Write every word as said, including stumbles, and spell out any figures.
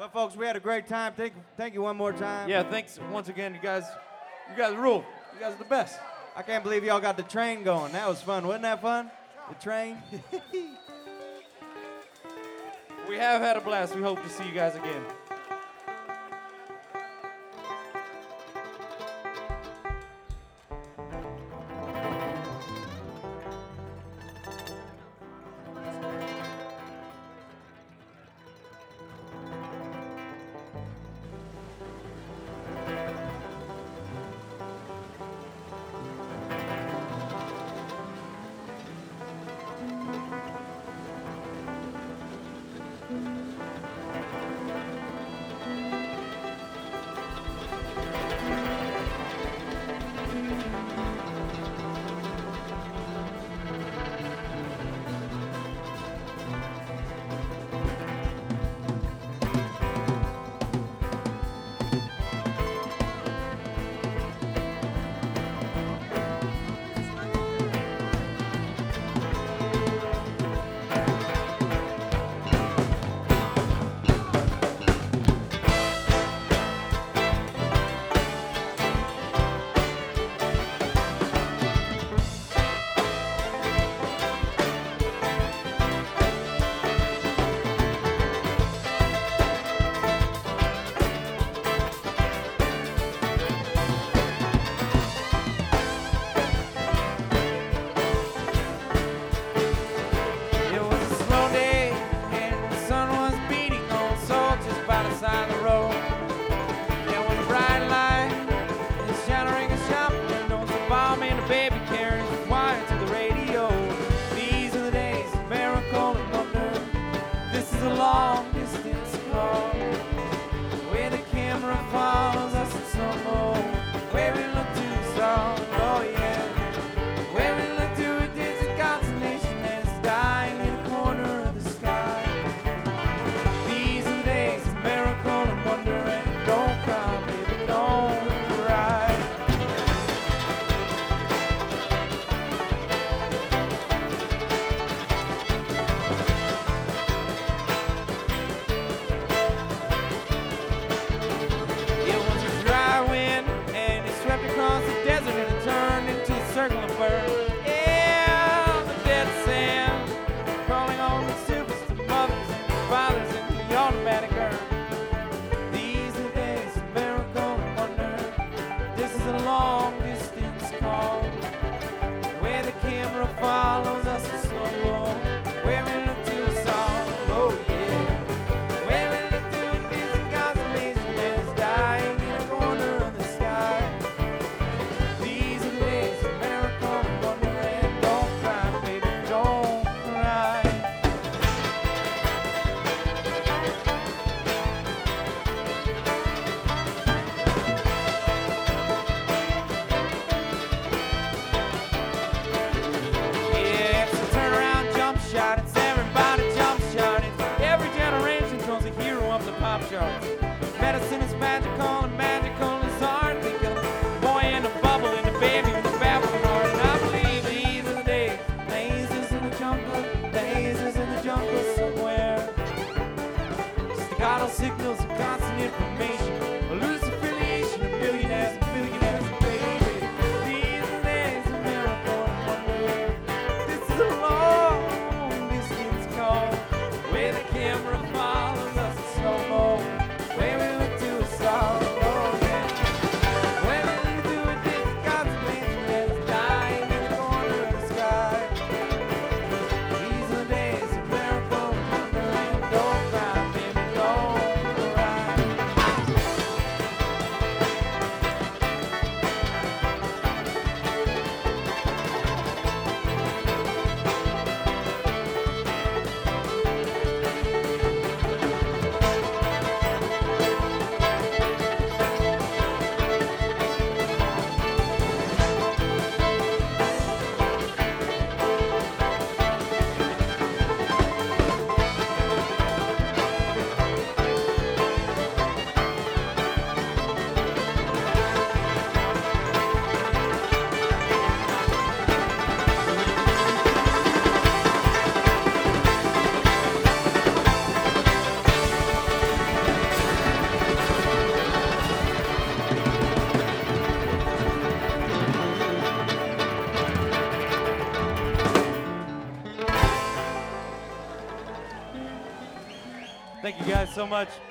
Well, folks, we had a great time. Thank, thank you one more time. Yeah, thanks once again, you guys. You guys rule. You guys are the best. I can't believe y'all got the train going. That was fun. Wasn't that fun? The train? We have had a blast. We hope to see you guys again. Medicine is magical and magical is art. Think of a boy in a bubble and a baby with a babbling heart. And I believe these are the days. Lasers in the jungle, lasers in the jungle somewhere. Staccato signals and constant information. A loose affiliation of billionaires and billionaires and baby. These are the days of miracle and wonder. This is a long distance call where the camera follows us in slow-mo. Thank you guys so much.